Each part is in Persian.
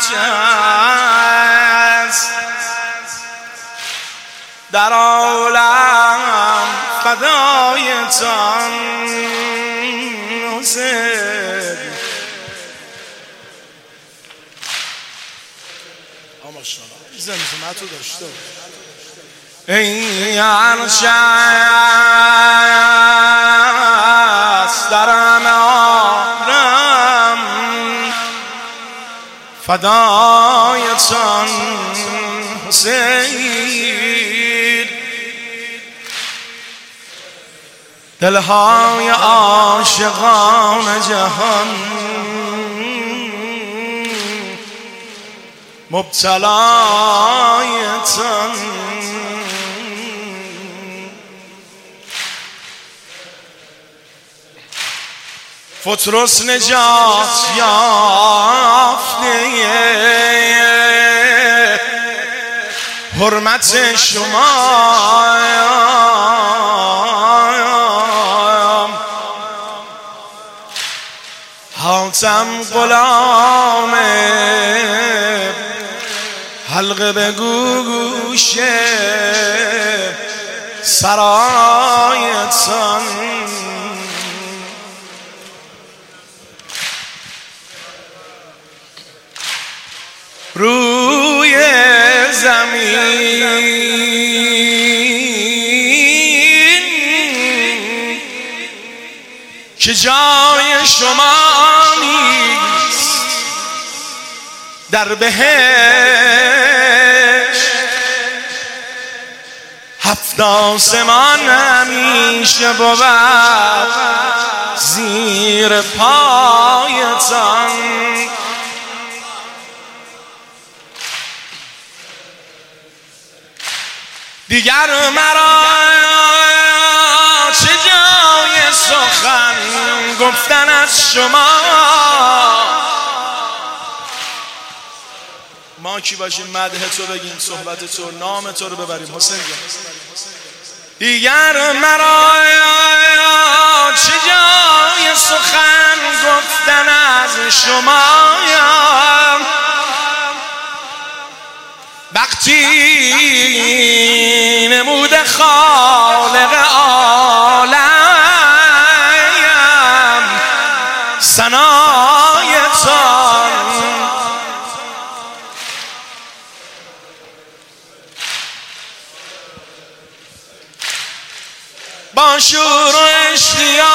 است در عالم فدایتان حسین. زمزمتو داشته ای عرش است در همه عالم فدایتان حسین. دلهای عاشقان جهان مبتلایتان. پطرس نجات یافته حرمت شما حاتم غلام حلقه به گوش سرایتان. روی زمین که جای شما نیست، در بهشت هفت آسمان همیشه بود زیر پایتان. دیگر مرا چه جای سخن گفتن از شما. ما کی باشیم مدح تو بگیم، صحبت تو، نام تو رو ببریم حسین جان. دیگر مرا چه جای سخن گفتن از شما. وقتی نمود خالق عالم ثنایتان. با شور و اشتیاق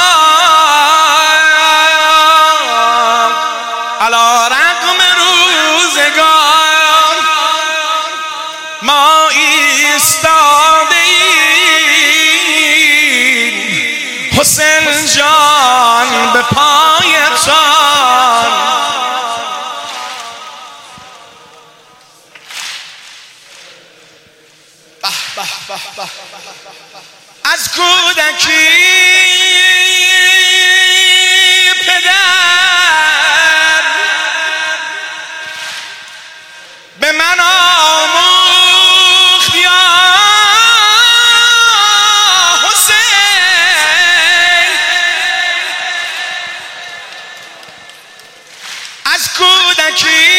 علی رغم روزگار ما ایستاده ایم حسین جان به پایتان. از کودکی پدر به من آموخت یا حسین. از کودکی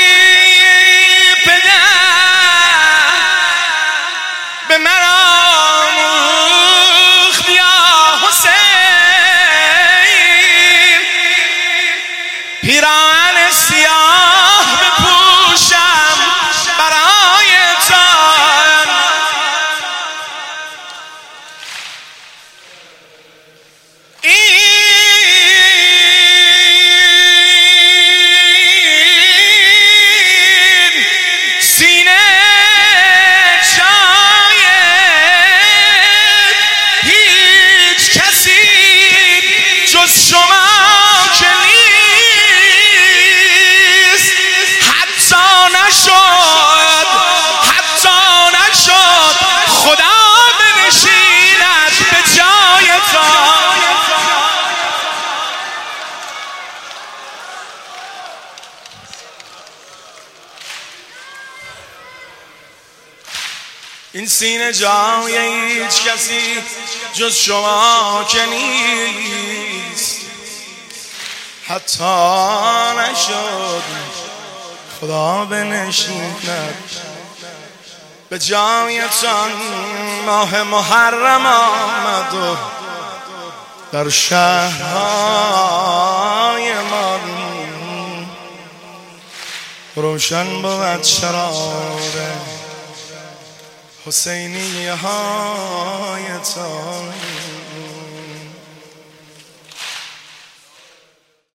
پدر به من آموخت یا حسین. پیراهن سیاه بپوشم برایتان. این سینه جای هیچ کسی جز شما که نیست. حتی نشد خدا بنشیند به جایتان. این سینه جای هیچ کسی جز شما که نیست. حتی نشد خدا بنشیند به جایتان. ماه محرم آمد و در شهرهای ما روشن بود چراغ حسینیه هایتان.